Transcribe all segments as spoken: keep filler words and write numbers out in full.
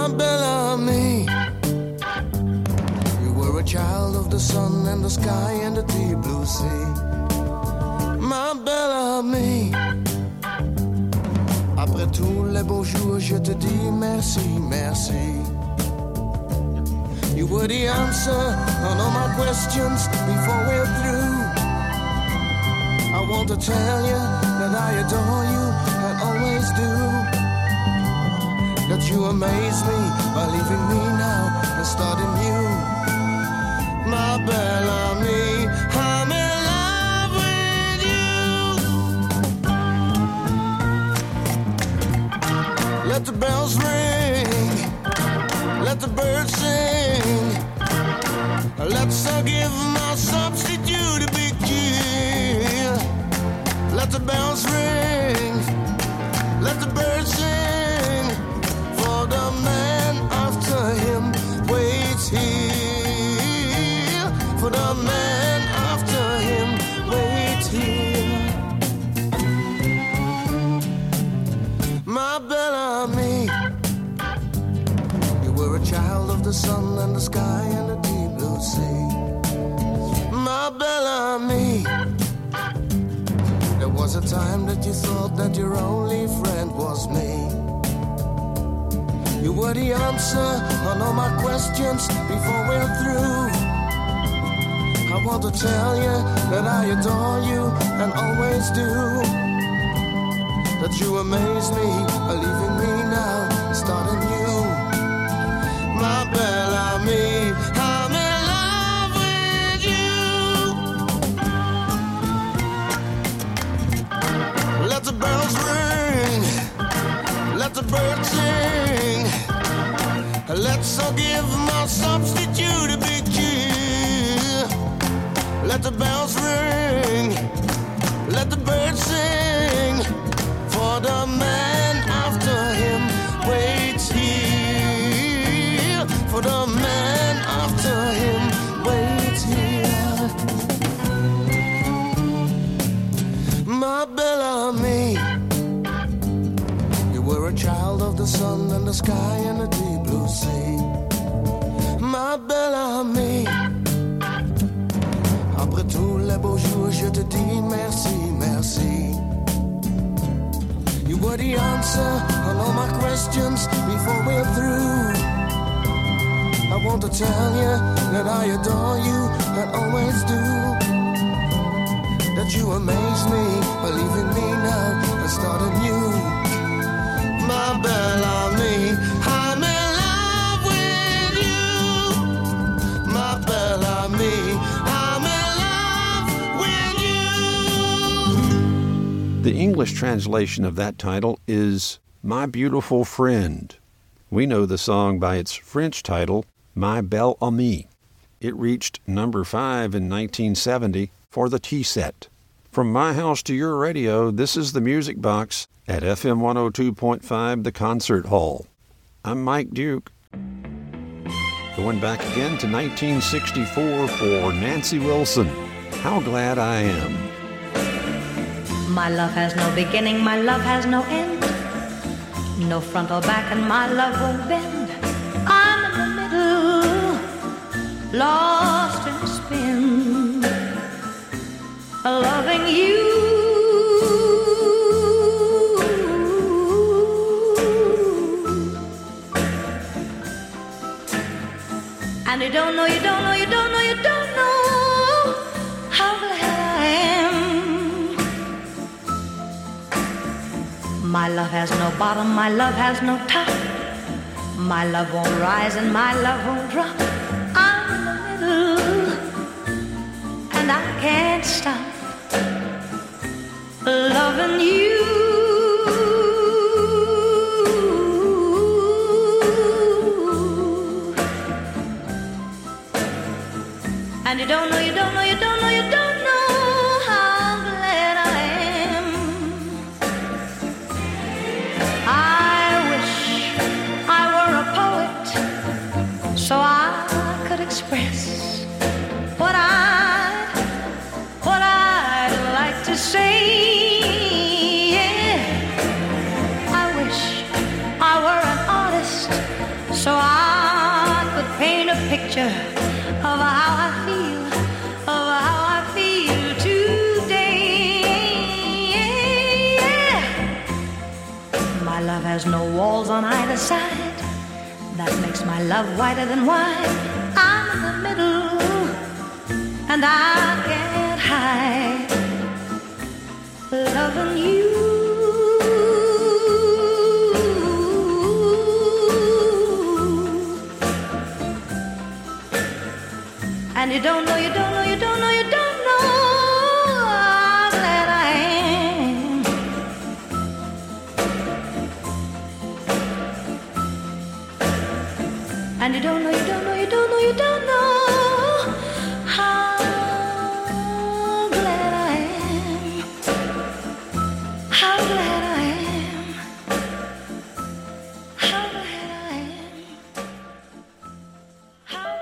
Bellamy, you were a child of the sun and the sky and the deep blue sea. Ma Bellamy, après tous les beaux jours, je te dis merci, merci. You were the answer on all my questions before we're through. I want to tell you that I adore you and always do. That you amaze me by leaving me now and starting new. My Bellamy, I'm in love with you. Let the bells ring, let the birds sing. Let's all give my substitute a big cheer. Let the bells ring, let the birds sing. For the man after him waits here. For the man after him waits here. My Bellamy, you were a child of the sun and the sky and the deep blue sea. My Bellamy, there was a time that you thought that your only friend was me. You were the answer on all my questions before we're through. I want to tell you that I adore you and always do. That you amaze me by leaving me now and starting new. My Bellamy, I'm in love with you. Let the bells ring, let the birds sing. Let's all give my substitute a big cheer. Let the bells ring, let the birds sing. For the man after him waits here. For the man after him waits here. My Bellamy, you were a child of the sun and the sky and the deep blue sea. Ma Bellamy, après tous les beaux jours, je te dis merci, merci. You were the answer on all my questions before we're through. I want to tell you that I adore you and always do. That you amaze me by leaving me now and starting new. My Bellamy, I'm in love with you. My Bellamy, I'm in love with you. The English translation of that title is My Beautiful Friend. We know the song by its French title, My Belle Amie. It reached number five in nineteen seventy for the T-set. From my house to your radio, this is the Music Box at F M one oh two point five, The Concert Hall. I'm Mike Duke. Going back again to nineteen sixty-four for Nancy Wilson, How Glad I Am. My love has no beginning, my love has no end. No front or back, and my love won't bend. I'm in the middle, lost in a spin, loving you. And you don't know, you don't know, you don't know, you don't know how glad I am. My love has no bottom, my love has no top. My love won't rise and my love won't drop. I'm in the middle and I can't stop loving you. And you don't know, you don't know, you don't know, you don't know how glad I am. I wish I were a poet so I could express what I, what I'd like to say. Yeah. I wish I were an artist so picture of how I feel, of how I feel today. Yeah. My love has no walls on either side. That makes my love whiter than wine. I'm in the middle, and I can't hide loving you. And you don't know, you don't know, you don't know, you don't know how glad I am. And you don't know, you don't know, you don't know, you don't know how glad I am. How glad I am. How glad I am. How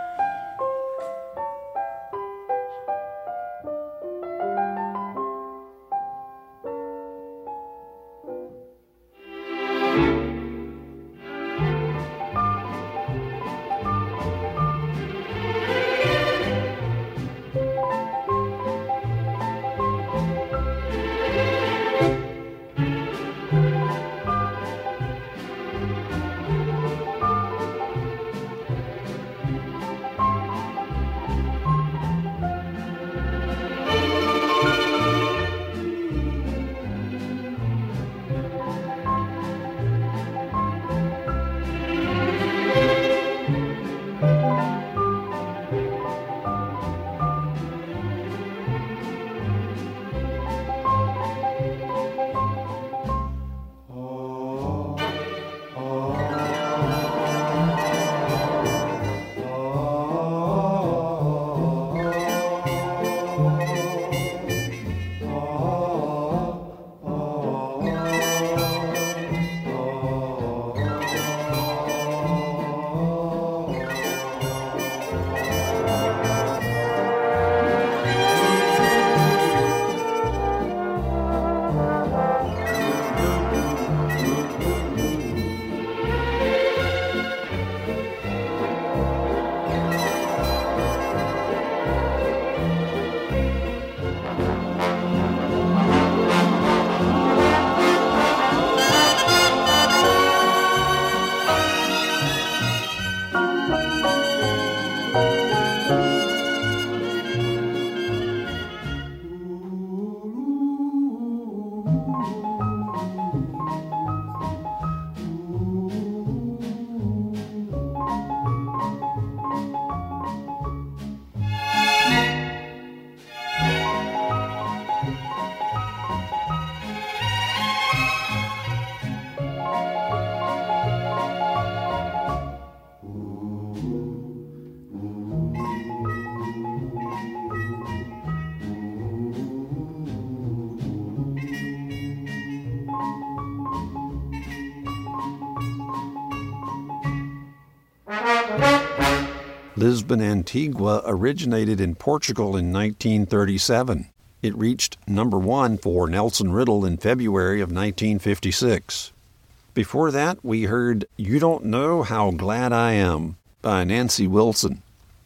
Lisbon Antigua originated in Portugal in nineteen thirty-seven. It reached number one for Nelson Riddle in February of nineteen fifty-six. Before that, we heard You Don't Know How Glad I Am by Nancy Wilson.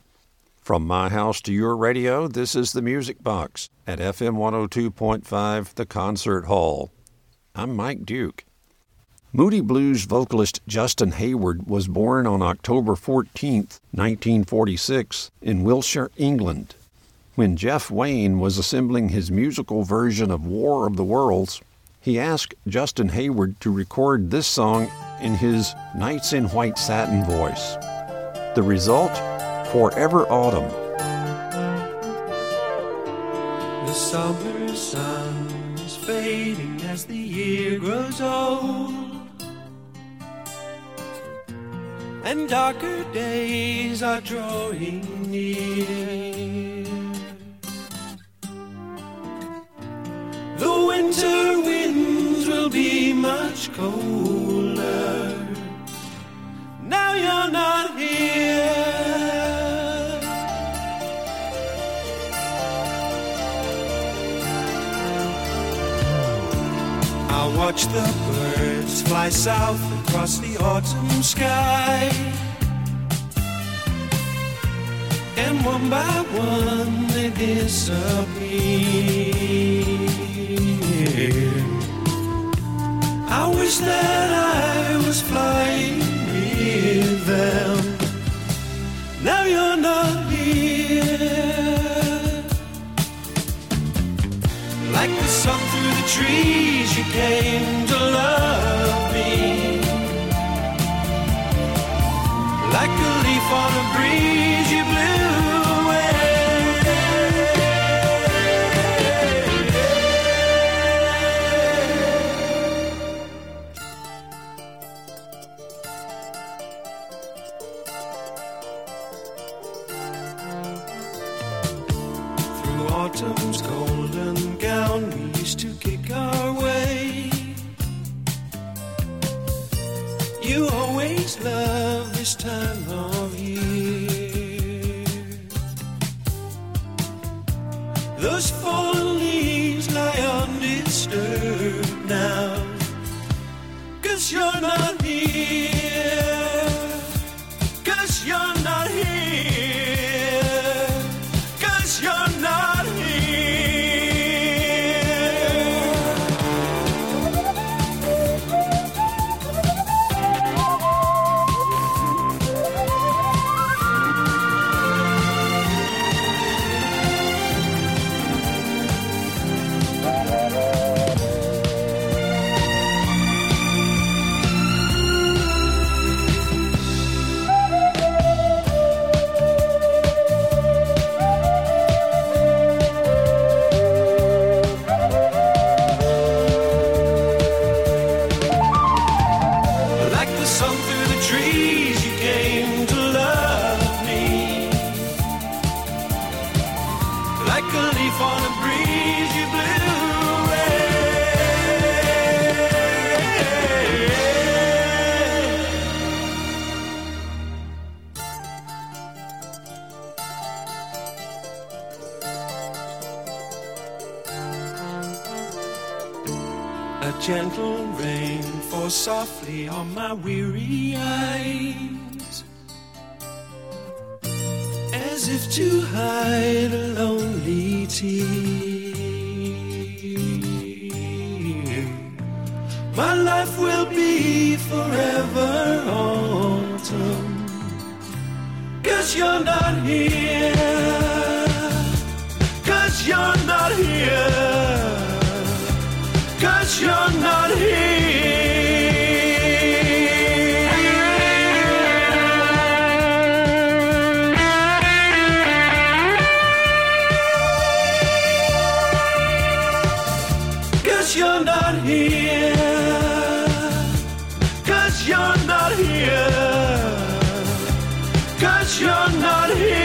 From my house to your radio, this is the Music Box at F M one oh two point five, The Concert Hall. I'm Mike Duke. Moody Blues vocalist Justin Hayward was born on October fourteenth, nineteen forty-six, in Wiltshire, England. When Jeff Wayne was assembling his musical version of War of the Worlds, he asked Justin Hayward to record this song in his Nights in White Satin voice. The result? Forever Autumn. The summer sun is fading as the year grows old, and darker days are drawing near. The winter winds will be much colder now you're not here. I'll watch the birds fly south across the autumn sky, and one by one they disappear. I wish that I was flying with them. Now you're not here. Like the sun through the trees, you came to love me. Like a leaf on a breeze, you blew away. Through autumn's golden gown, we used to kick our way. You always love this time of year. Those fallen leaves lie undisturbed now, 'cause you're not here. 'Cause you're not here. 'Cause you're not here. Gentle rain falls softly on my weary eyes, as if to hide a lonely tear. My life will be forever autumn, 'cause you're not here. 'Cause you're not here. 'Cause you're not here. Cause you're not here. Cause you're not here. Cause you're not here.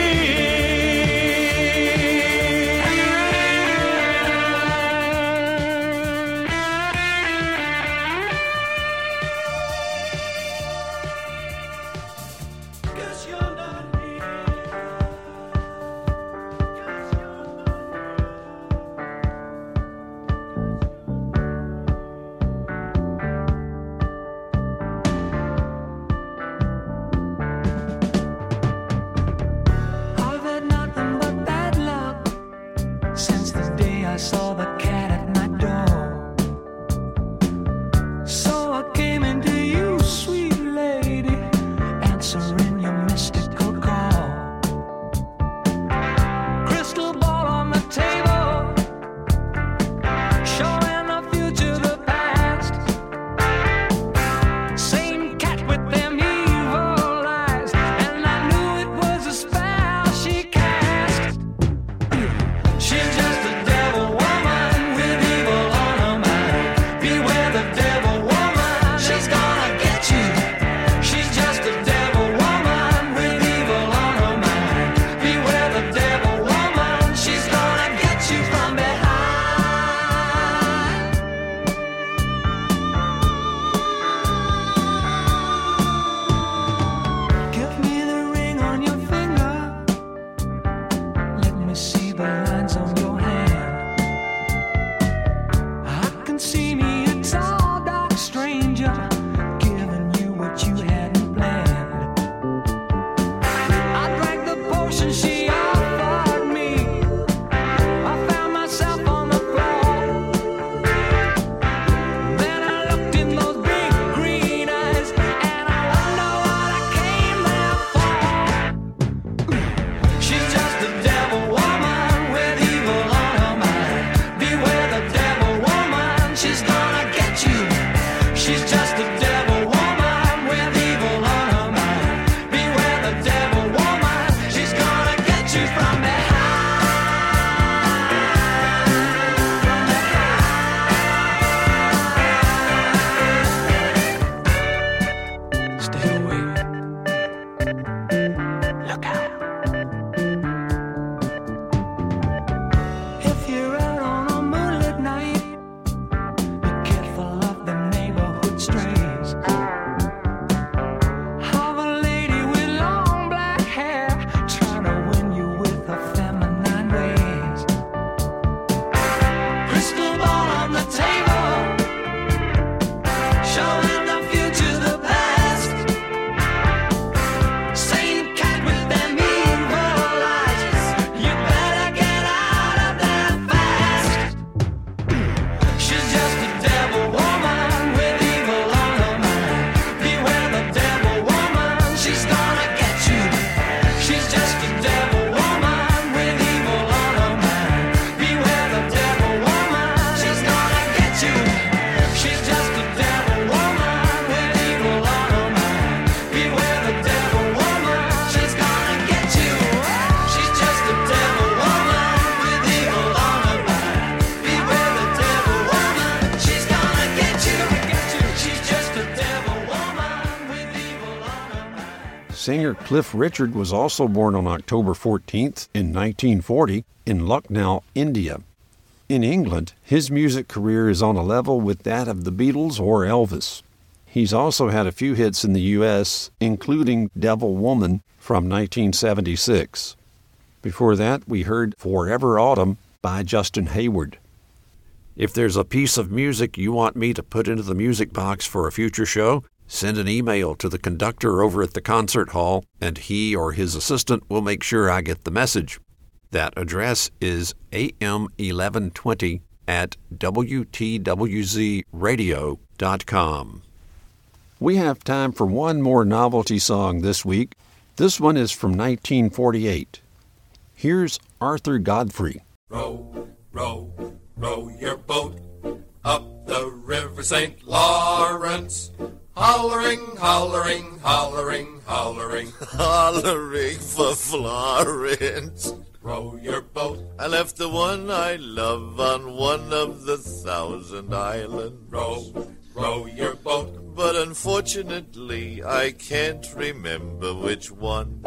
Singer Cliff Richard was also born on October fourteenth in nineteen forty in Lucknow, India. In England, his music career is on a level with that of the Beatles or Elvis. He's also had a few hits in the U S, including Devil Woman from nineteen seventy-six. Before that, we heard Forever Autumn by Justin Hayward. If there's a piece of music you want me to put into the music box for a future show, send an email to the conductor over at the concert hall, and he or his assistant will make sure I get the message. That address is A M eleven twenty at W T W Z radio dot com. We have time for one more novelty song this week. This one is from nineteen forty-eight. Here's Arthur Godfrey. Row, row, row your boat up the river Saint Lawrence. Hollering, hollering, hollering, hollering, hollering for Florence. Row your boat. I left the one I love on one of the thousand islands. Row, row your boat. But unfortunately, I can't remember which one.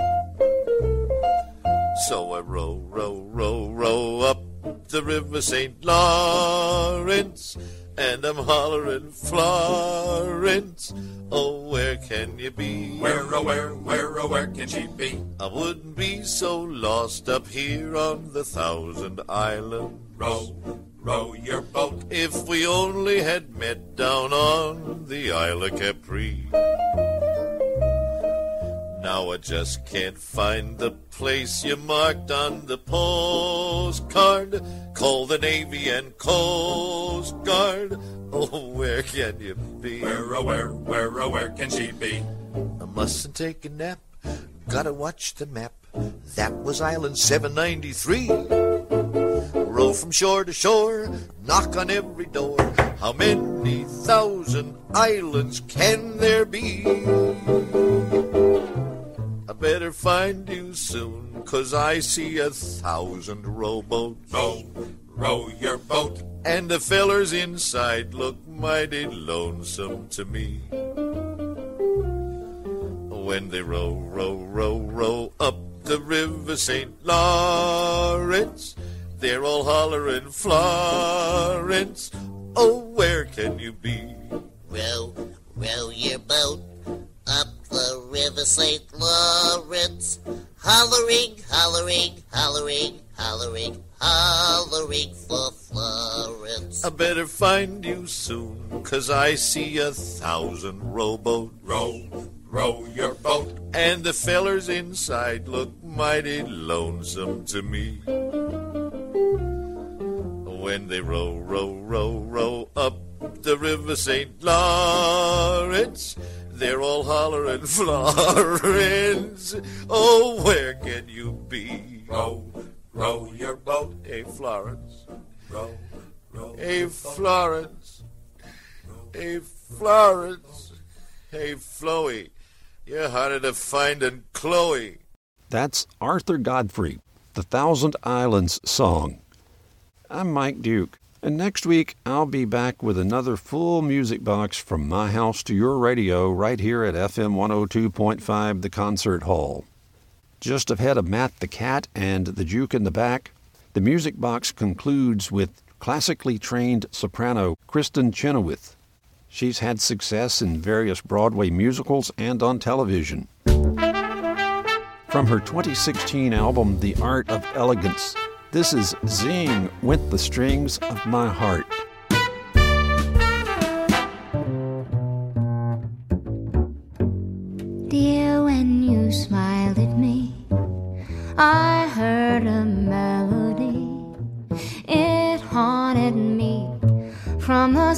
So I row, row, row, row up the river Saint Lawrence, and I'm hollering, Florence, oh, where can you be? Where, oh, where, where, oh, where can she be? I wouldn't be so lost up here on the thousand island. Row, row your boat. If we only had met down on the Isle of Capri. Now I just can't find the place you marked on the postcard. Call the Navy and Coast Guard. Oh, where can you be? Where, oh, where, where, oh, where can she be? I mustn't take a nap. Gotta watch the map. That was Island seven ninety-three. Row from shore to shore, knock on every door. How many thousand islands can there be? I better find you soon, 'cause I see a thousand rowboats. Row, row your boat. And the fellers inside look mighty lonesome to me. When they row, row, row, row up the river Saint Lawrence, they're all hollering, Florence, oh, where can you be? Row, row your boat up the river Saint Lawrence, hollering, hollering, hollering, hollering, hollering for Florence. I better find you soon, 'cause I see a thousand rowboats. Row, row your boat. And the fellers inside look mighty lonesome to me. When they row, row, row, row up the river Saint Lawrence, they're all hollering, Florence, oh, where can you be? Row, row your boat. Hey, Florence. Row, row Hey, your boat. Florence. Hey, Florence. Hey, Floey. You're harder to find than Chloe. That's Arthur Godfrey, the Thousand Islands song. I'm Mike Duke, and next week I'll be back with another full music box from my house to your radio right here at F M one oh two point five The Concert Hall. Just ahead of Matt the Cat and the Juke in the Back, the music box concludes with classically trained soprano Kristen Chenoweth. She's had success in various Broadway musicals and on television. From her twenty sixteen album, The Art of Elegance, this is Zing Went the Strings of My Heart. Dear, when you smiled at me, I heard a melody. It haunted me from the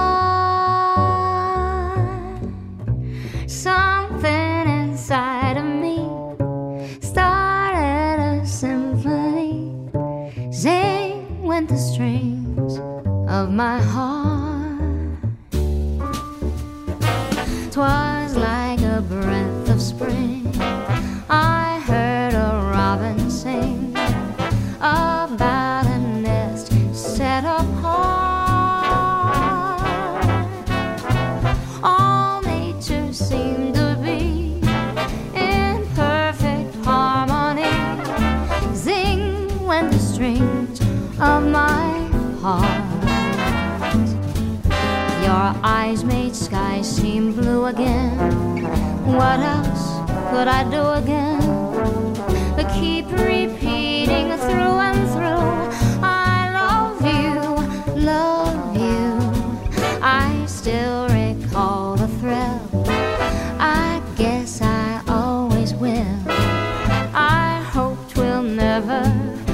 start. Something inside of me started a symphony. Zing went the strings of my heart. 'Twas like a breath of spring. I heard a robin sing about a nest set apart. All nature seemed to be What else could I do again? Keep repeating through and through, I love you, love you. I still recall the thrill. I guess I always will. I hoped we'll never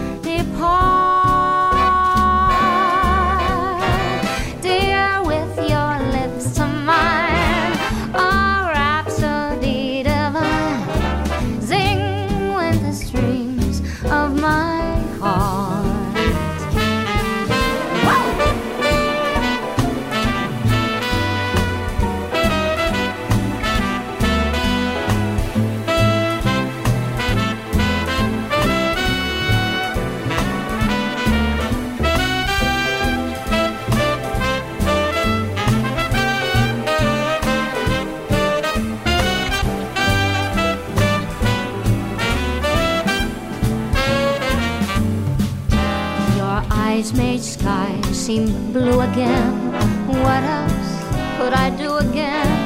depart. Dear, with your lips to mine, a rhapsody divine, zing with the strings of my heart. Whoa! Eyes made sky seem blue again. What else could I do again?